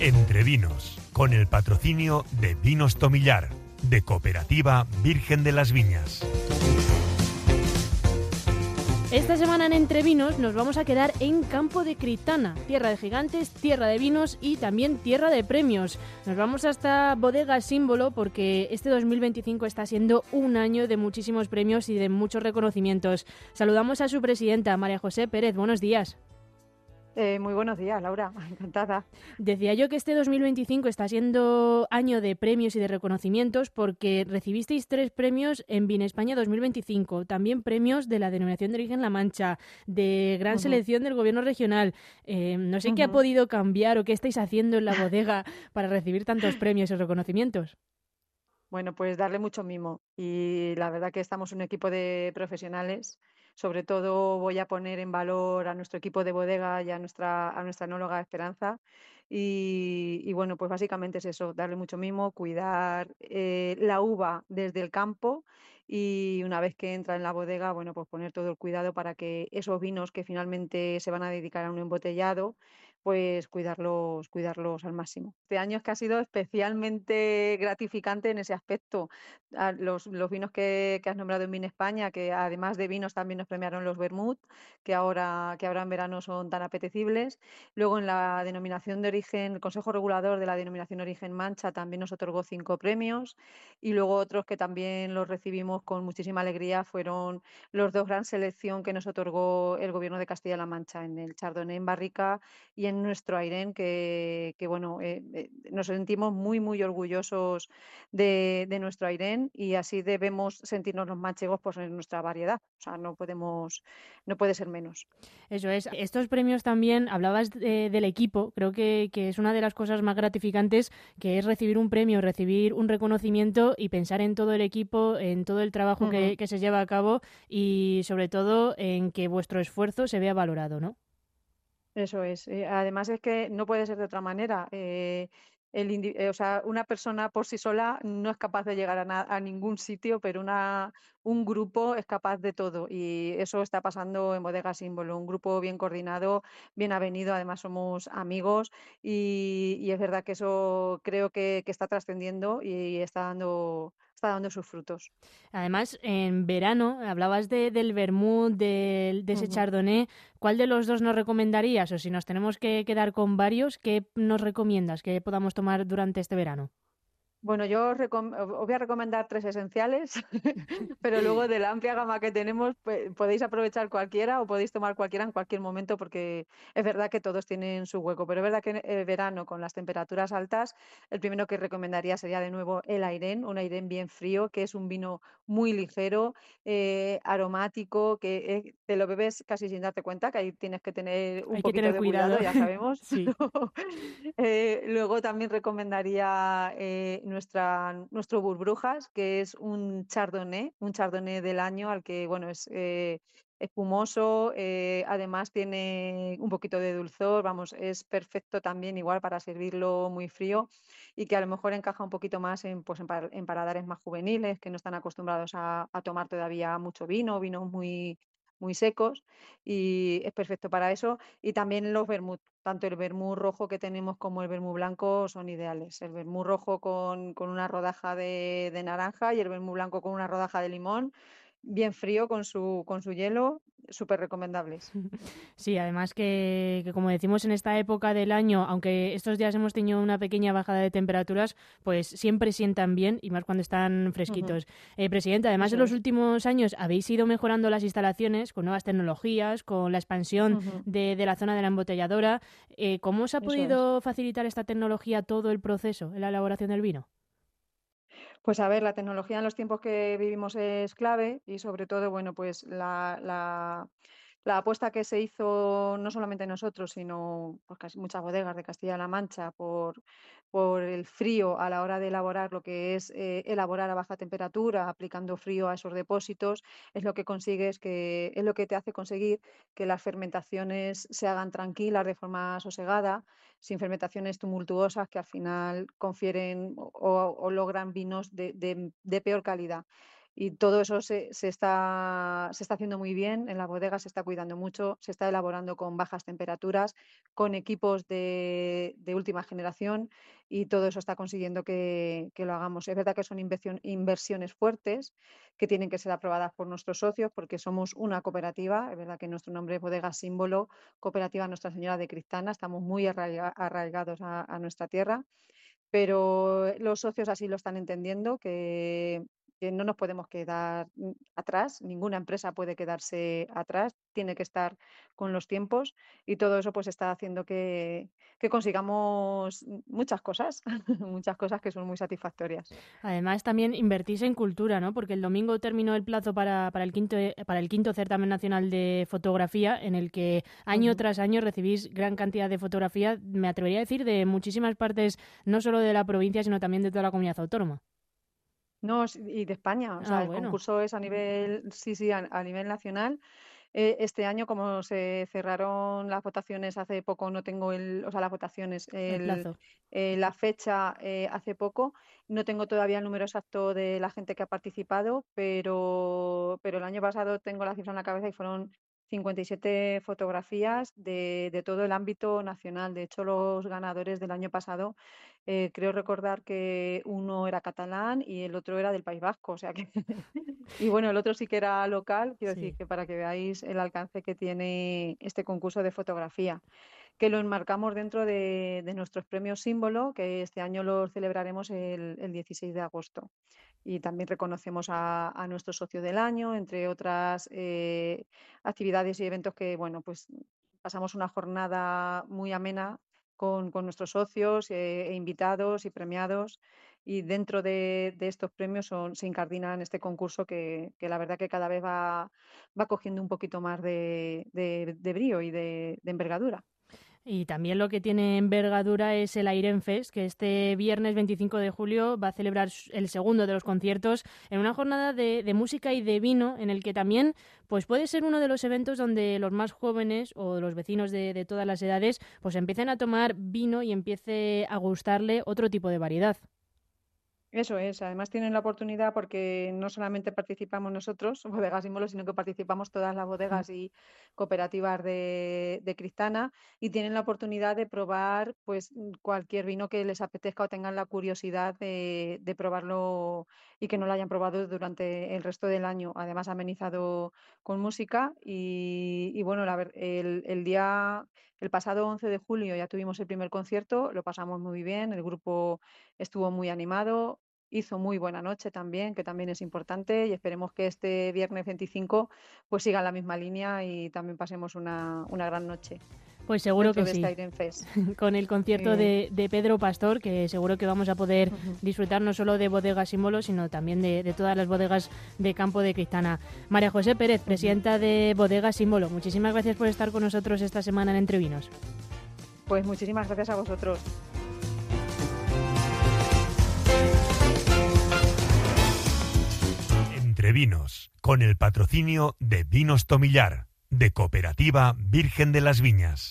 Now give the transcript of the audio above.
Entre Vinos, con el patrocinio de Vinos Tomillar, de Cooperativa Virgen de las Viñas. Esta semana en Entre Vinos nos vamos a quedar en Campo de Criptana, tierra de gigantes, tierra de vinos y también tierra de premios. Nos vamos hasta Bodega Símbolo porque este 2025 está siendo un año de muchísimos premios y de muchos reconocimientos. Saludamos a su presidenta, María José Pérez. Buenos días. Muy buenos días, Laura. Encantada. Decía yo que este 2025 está siendo año de premios y de reconocimientos porque recibisteis 3 premios en Vinespaña 2025, también premios de la Denominación de Origen La Mancha, de Gran Selección del Gobierno Regional. No sé qué ha podido cambiar o qué estáis haciendo en la bodega para recibir tantos premios y reconocimientos. Bueno, pues darle mucho mimo. Y la verdad que estamos un equipo de profesionales. Sobre todo voy a poner en valor a nuestro equipo de bodega y a nuestra enóloga Esperanza. Y bueno, pues básicamente es eso, darle mucho mimo, cuidar la uva desde el campo y una vez que entra en la bodega, bueno, pues poner todo el cuidado para que esos vinos que finalmente se van a dedicar a un embotellado, pues cuidarlos al máximo. Este año es que ha sido especialmente gratificante en ese aspecto. Los vinos que has nombrado en Vin España, que además de vinos también nos premiaron los Vermut, que ahora en verano son tan apetecibles. Luego en la denominación de origen, el Consejo Regulador de la Denominación de Origen Mancha también nos otorgó 5 premios y luego otros que también los recibimos con muchísima alegría fueron los 2 Gran Selección que nos otorgó el Gobierno de Castilla-La Mancha en el Chardonnay en barrica y en nuestro Airén, que bueno, nos sentimos muy, muy orgullosos de nuestro Airén y así debemos sentirnos los manchegos pues, en nuestra variedad. O sea, no puede ser menos. Eso es. Estos premios también, hablabas del equipo, creo que es una de las cosas más gratificantes, que es recibir un premio, recibir un reconocimiento y pensar en todo el equipo, en todo el trabajo que se lleva a cabo y sobre todo en que vuestro esfuerzo se vea valorado, ¿no? Eso es. Además es que no puede ser de otra manera. O sea, una persona por sí sola no es capaz de llegar a ningún sitio, pero un grupo es capaz de todo. Y eso está pasando en Bodega Símbolo. Un grupo bien coordinado, bien avenido. Además somos amigos y es verdad que eso creo que está trascendiendo y está dando sus frutos. Además, en verano, hablabas del vermut, de ese chardonnay. ¿Cuál de los dos nos recomendarías? O si nos tenemos que quedar con varios, ¿qué nos recomiendas que podamos tomar durante este verano? Bueno, yo os voy a recomendar 3 esenciales, pero luego de la amplia gama que tenemos, podéis aprovechar cualquiera o podéis tomar cualquiera en cualquier momento porque es verdad que todos tienen su hueco, pero es verdad que en el verano con las temperaturas altas, el primero que recomendaría sería de nuevo el Airén, un Airén bien frío, que es un vino muy ligero, aromático, que te lo bebes casi sin darte cuenta, que ahí tienes que tener un Hay que poquito tener de cuidado. cuidado, ya sabemos. Sí. Luego también recomendaría nuestro Burbujas, que es un chardonnay del año al que, bueno, es espumoso, además tiene un poquito de dulzor, vamos, es perfecto también igual para servirlo muy frío y que a lo mejor encaja un poquito más en paladares más juveniles que no están acostumbrados a tomar todavía mucho vino, vinos muy, muy secos y es perfecto para eso. Y también los vermut, tanto el vermut rojo que tenemos como el vermut blanco son ideales. El vermut rojo con una rodaja de naranja y el vermut blanco con una rodaja de limón, bien frío con su hielo, súper recomendables. Sí, además que como decimos en esta época del año, aunque estos días hemos tenido una pequeña bajada de temperaturas, pues siempre sientan bien y más cuando están Ujú, fresquitos. Presidenta, además en eso los es. últimos años habéis ido mejorando las instalaciones con nuevas tecnologías, con la expansión Ujú, de la zona de la embotelladora. ¿Cómo os ha eso es. podido facilitar esta tecnología todo el proceso en la elaboración del vino? Pues a ver, la tecnología en los tiempos que vivimos es clave y sobre todo, bueno, pues la apuesta que se hizo no solamente nosotros, sino pues casi muchas bodegas de Castilla-La Mancha por el frío a la hora de elaborar lo que es elaborar a baja temperatura, aplicando frío a esos depósitos, es lo que consigues es lo que te hace conseguir que las fermentaciones se hagan tranquilas de forma sosegada, sin fermentaciones tumultuosas que al final confieren o logran vinos de peor calidad. Y todo eso se está haciendo muy bien en las bodegas, se está cuidando mucho, se está elaborando con bajas temperaturas, con equipos de última generación, y todo eso está consiguiendo que lo hagamos. Es verdad que son inversiones fuertes que tienen que ser aprobadas por nuestros socios porque somos una cooperativa. Es verdad que nuestro nombre es Bodega Símbolo, Cooperativa Nuestra Señora de Cristana. Estamos muy arraigados a nuestra tierra, pero los socios así lo están entendiendo, que no nos podemos quedar atrás, ninguna empresa puede quedarse atrás, tiene que estar con los tiempos, y todo eso pues está haciendo que consigamos muchas cosas, muchas cosas que son muy satisfactorias. Además, también invertís en cultura, ¿no? Porque el domingo terminó el plazo para el quinto certamen nacional de fotografía, en el que año tras año recibís gran cantidad de fotografía, me atrevería a decir, de muchísimas partes, no solo de la provincia, sino también de toda la comunidad autónoma. No, y de España, o sea, el Bueno, concurso es a nivel, sí, a nivel nacional. Este año, como se cerraron las votaciones hace poco, no tengo o sea, las votaciones, el plazo. la fecha hace poco, no tengo todavía el número exacto de la gente que ha participado, pero el año pasado tengo la cifra en la cabeza y fueron 57 fotografías de todo el ámbito nacional. De hecho, los ganadores del año pasado, creo recordar que uno era catalán y el otro era del País Vasco, o sea que y bueno, el otro sí que era local. Quiero decir Sí. que para que veáis el alcance que tiene este concurso de fotografía, que lo enmarcamos dentro de nuestros premios símbolo, que este año los celebraremos el 16 de agosto. Y también reconocemos a nuestro socio del año, entre otras actividades y eventos que, bueno, pues pasamos una jornada muy amena con nuestros socios e invitados y premiados. Y dentro de estos premios se incardinan este concurso que la verdad que cada vez va cogiendo un poquito más de brío y de envergadura. Y también lo que tiene envergadura es el Airenfest, que este viernes 25 de julio va a celebrar el segundo de los conciertos en una jornada de música y de vino, en el que también pues puede ser uno de los eventos donde los más jóvenes o los vecinos de todas las edades pues empiecen a tomar vino y empiece a gustarle otro tipo de variedad. Eso es, además tienen la oportunidad porque no solamente participamos nosotros, Bodegas Símbolo, sino que participamos todas las bodegas y cooperativas de Cristana, y tienen la oportunidad de probar pues cualquier vino que les apetezca o tengan la curiosidad de probarlo y que no lo hayan probado durante el resto del año. Además amenizado con música y bueno, el pasado 11 de julio ya tuvimos el primer concierto, lo pasamos muy bien, el grupo estuvo muy animado. Hizo muy buena noche también, que también es importante, y esperemos que este viernes 25 pues siga la misma línea y también pasemos una gran noche Pues seguro dentro que de este sí, Airenfest. con el concierto de Pedro Pastor, que seguro que vamos a poder Ujú. disfrutar no solo de Bodegas Símbolo, sino también de todas las bodegas de campo de Cristana. María José Pérez, presidenta de Bodegas Símbolo, muchísimas gracias por estar con nosotros esta semana en Entre Vinos. Pues muchísimas gracias a vosotros. Entre Vinos, con el patrocinio de Vinos Tomillar, de Cooperativa Virgen de las Viñas.